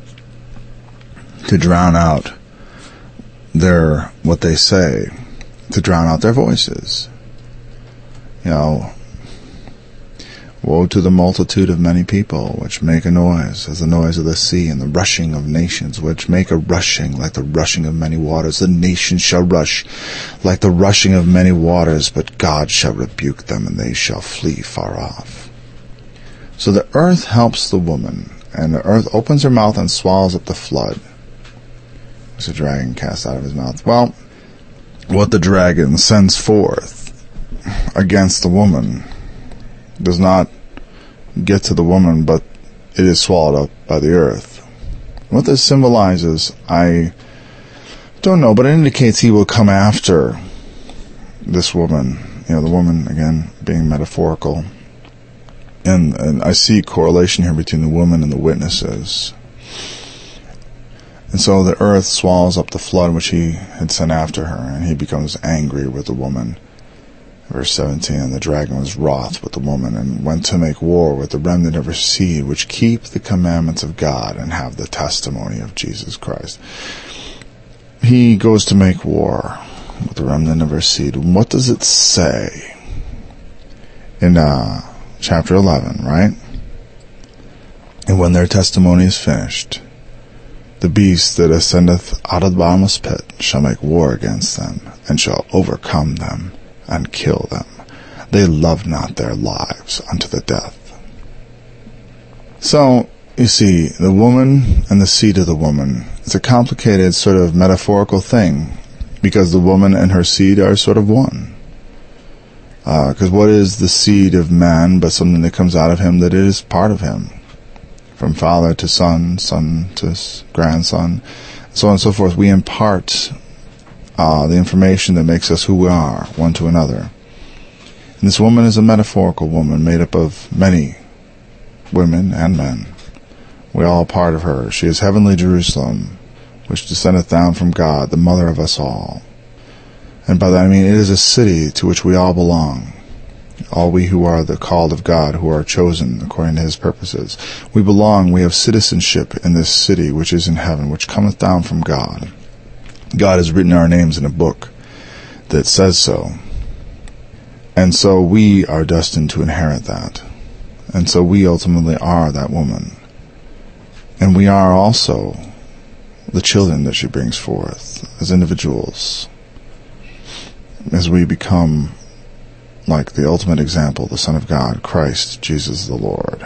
To drown out their, what they say, to drown out their voices. You know, woe to the multitude of many people, which make a noise, as the noise of the sea, and the rushing of nations, which make a rushing, like the rushing of many waters. The nations shall rush, like the rushing of many waters, but God shall rebuke them, and they shall flee far off. So the earth helps the woman, and the earth opens her mouth and swallows up the flood, which the dragon casts out of his mouth. Well, what the dragon sends forth against the woman does not get to the woman, but it is swallowed up by the earth. What this symbolizes, I don't know, but it indicates he will come after this woman. You know, the woman, again, being metaphorical. And, and I see correlation here between the woman and the witnesses. And so the earth swallows up the flood which he had sent after her, and he becomes angry with the woman. Verse seventeen, and the dragon was wroth with the woman, and went to make war with the remnant of her seed, which keep the commandments of God, and have the testimony of Jesus Christ. He goes to make war with the remnant of her seed. What does it say in uh, chapter eleven, right? And when their testimony is finished, the beast that ascendeth out of the bottomless pit shall make war against them, and shall overcome them, and kill them. They love not their lives unto the death. So, you see, the woman and the seed of the woman, it's a complicated sort of metaphorical thing, because the woman and her seed are sort of one. Because uh, what is the seed of man but something that comes out of him that is part of him? From father to son, son to grandson, so on and so forth. We impart Uh, the information that makes us who we are, one to another. And this woman is a metaphorical woman made up of many women and men. We all are part of her. She is heavenly Jerusalem, which descendeth down from God, the mother of us all. And by that I mean it is a city to which we all belong. All we who are the called of God, who are chosen according to his purposes. We belong, we have citizenship in this city which is in heaven, which cometh down from God. God has written our names in a book that says so. And so we are destined to inherit that. And so we ultimately are that woman. And we are also the children that she brings forth as individuals, as we become like the ultimate example, the Son of God, Christ, Jesus the Lord.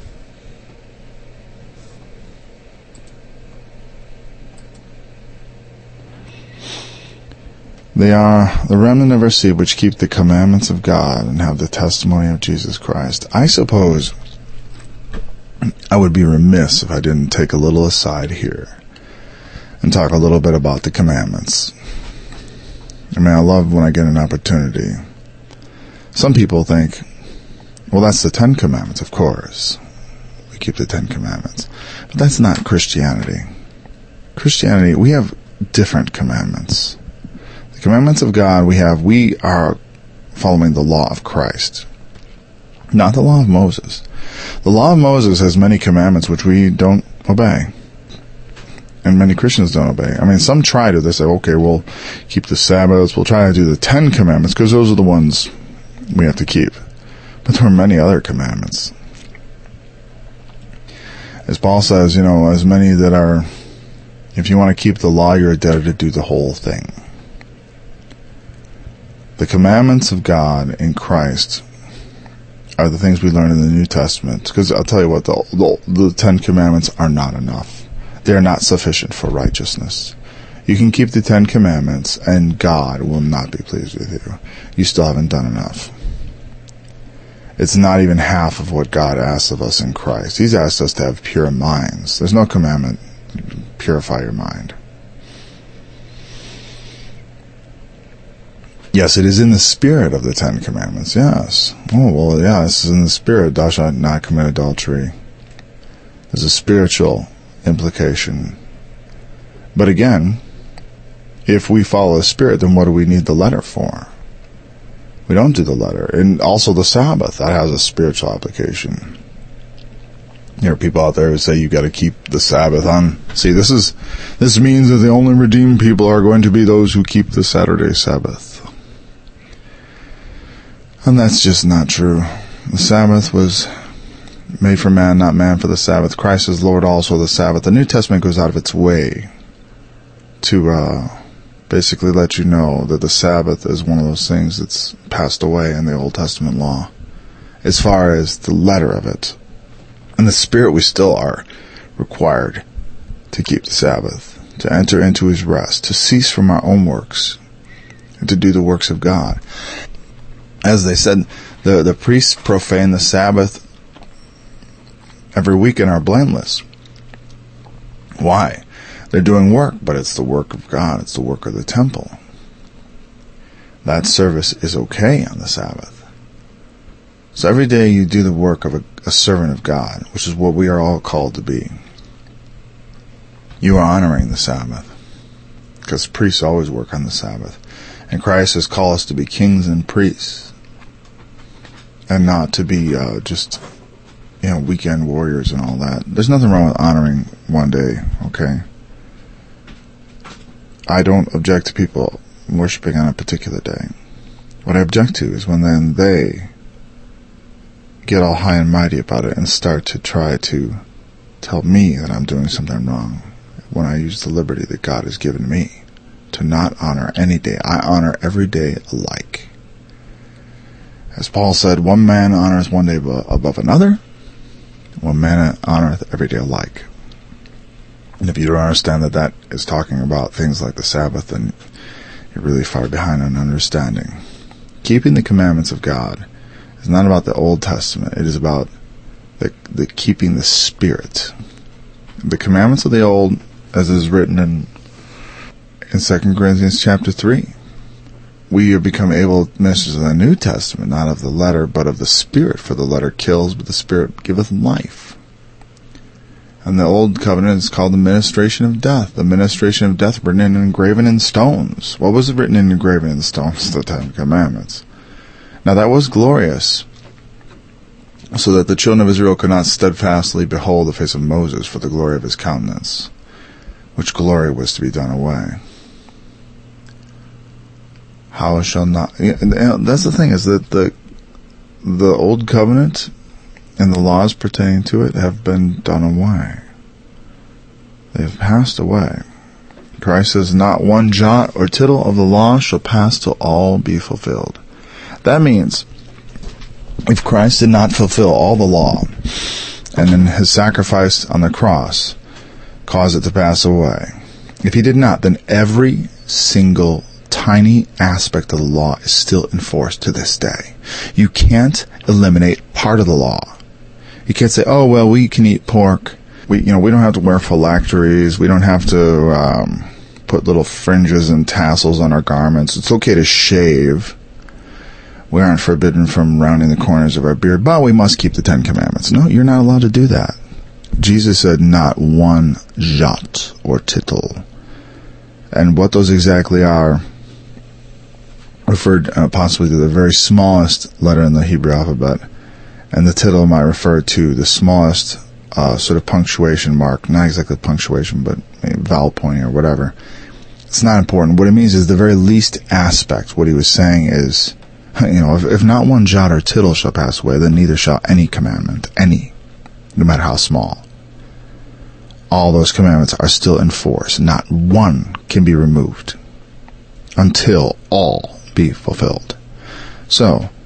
They are the remnant of her seed which keep the commandments of God and have the testimony of Jesus Christ. I suppose I would be remiss if I didn't take a little aside here and talk a little bit about the commandments. I mean, I love when I get an opportunity. Some people think, well, that's the Ten Commandments, of course. We keep the Ten Commandments. But that's not Christianity. Christianity, we have different commandments. Commandments of God we have, we are following the law of Christ, not the law of Moses. The law of Moses has many commandments which we don't obey, and many Christians don't obey. I mean, some try to. They say, okay, we'll keep the Sabbaths, we'll try to do the Ten Commandments, because those are the ones we have to keep. But there are many other commandments. As Paul says, you know, as many that are, if you want to keep the law, you're indebted to do the whole thing. The commandments of God in Christ are the things we learn in the New Testament. Because I'll tell you what, the, the, the Ten Commandments are not enough. They are not sufficient for righteousness. You can keep the Ten Commandments, and God will not be pleased with you. You still haven't done enough. It's not even half of what God asks of us in Christ. He's asked us to have pure minds. There's no commandment, purify your mind. Yes, it is in the spirit of the Ten Commandments, yes. Oh, well, yeah, this is in the spirit. Thou shalt not commit adultery. There's a spiritual implication. But again, if we follow the spirit, then what do we need the letter for? We don't do the letter. And also the Sabbath, that has a spiritual application. There are people out there who say you got to keep the Sabbath on. See, this is this means that the only redeemed people are going to be those who keep the Saturday Sabbath. And that's just not true. The Sabbath was made for man, not man for the Sabbath. Christ is Lord also of the Sabbath. The New Testament goes out of its way to uh, basically let you know that the Sabbath is one of those things that's passed away in the Old Testament law, as far as the letter of it. In the spirit, we still are required to keep the Sabbath, to enter into his rest, to cease from our own works, and to do the works of God. As they said, the, the priests profane the Sabbath every week and are blameless. Why? They're doing work, but it's the work of God. It's the work of the temple. That service is okay on the Sabbath. So every day you do the work of a, a servant of God, which is what we are all called to be. You are honoring the Sabbath, because priests always work on the Sabbath. And Christ has called us to be kings and priests, and not to be uh, just, you know, weekend warriors and all that. There's nothing wrong with honoring one day, okay? I don't object to people worshiping on a particular day. What I object to is when then they get all high and mighty about it and start to try to tell me that I'm doing something wrong when I use the liberty that God has given me to not honor any day. I honor every day alike. As Paul said, one man honors one day above another, one man honoreth every day alike. And if you don't understand that that is talking about things like the Sabbath, then you're really far behind on understanding. Keeping the commandments of God is not about the Old Testament. It is about the, the keeping the Spirit. The commandments of the Old, as is written in in Second Corinthians chapter three. We have become able ministers of the New Testament, not of the letter, but of the Spirit. For the letter kills, but the Spirit giveth life. And the Old Covenant is called the ministration of death. The ministration of death written and engraven in stones. What was written and engraven in stones? The Ten Commandments. Now that was glorious, so that the children of Israel could not steadfastly behold the face of Moses for the glory of his countenance, which glory was to be done away. How shall not... That's the thing, is that the the Old Covenant and the laws pertaining to it have been done away. They have passed away. Christ says, not one jot or tittle of the law shall pass till all be fulfilled. That means, if Christ did not fulfill all the law, and in his sacrifice on the cross caused it to pass away, if he did not, then every single tiny aspect of the law is still enforced to this day. You can't eliminate part of the law. You can't say, oh, well, we can eat pork. We, you know, we don't have to wear phylacteries. We don't have to um, put little fringes and tassels on our garments. It's okay to shave. We aren't forbidden from rounding the corners of our beard, but we must keep the Ten Commandments. No, you're not allowed to do that. Jesus said not one jot or tittle. And what those exactly are referred uh, possibly to the very smallest letter in the Hebrew alphabet, and the tittle might refer to the smallest uh, sort of punctuation mark, not exactly punctuation, but maybe vowel pointing or whatever. It's not important. What it means is the very least aspect. What he was saying is, you know, if, if not one jot or tittle shall pass away, then neither shall any commandment, any, no matter how small. All those commandments are still in force. Not one can be removed until all be fulfilled. So,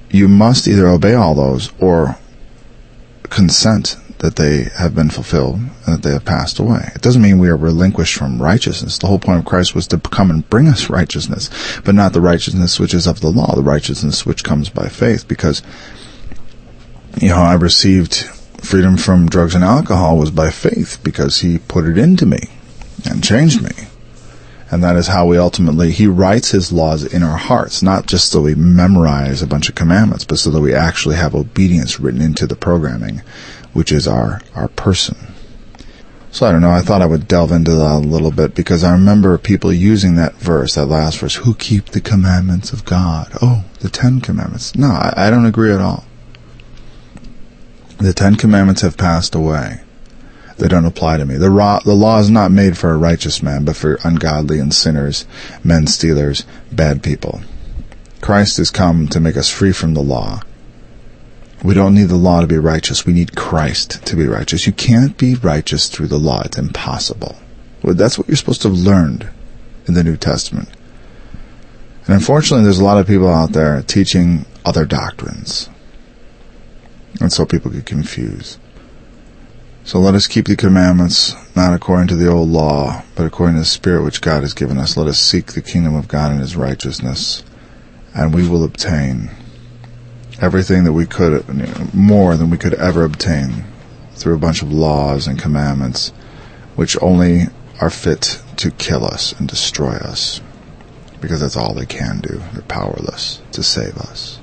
you must either obey all those or consent that they have been fulfilled and that they have passed away. It doesn't mean we are relinquished from righteousness. The whole point of Christ was to come and bring us righteousness, but not the righteousness which is of the law, the righteousness which comes by faith. Because, you know, I received freedom from drugs and alcohol was by faith, because he put it into me and changed me. And that is how we ultimately, he writes his laws in our hearts, not just so we memorize a bunch of commandments, but so that we actually have obedience written into the programming, which is our, our person. So I don't know, I thought I would delve into that a little bit, because I remember people using that verse, that last verse, who keep the commandments of God. Oh, the Ten Commandments. No, I, I don't agree at all. The Ten Commandments have passed away. They don't apply to me. The, raw, the law is not made for a righteous man, but for ungodly and sinners, men stealers, bad people. Christ has come to make us free from the law. We don't need the law to be righteous. We need Christ to be righteous. You can't be righteous through the law. It's impossible. Well, that's what you're supposed to have learned in the New Testament. And unfortunately, there's a lot of people out there teaching other doctrines. And so people get confused. So let us keep the commandments, not according to the old law, but according to the Spirit which God has given us. Let us seek the kingdom of God and his righteousness, and we will obtain everything that we could, more than we could ever obtain, through a bunch of laws and commandments, which only are fit to kill us and destroy us, because that's all they can do. They're powerless to save us.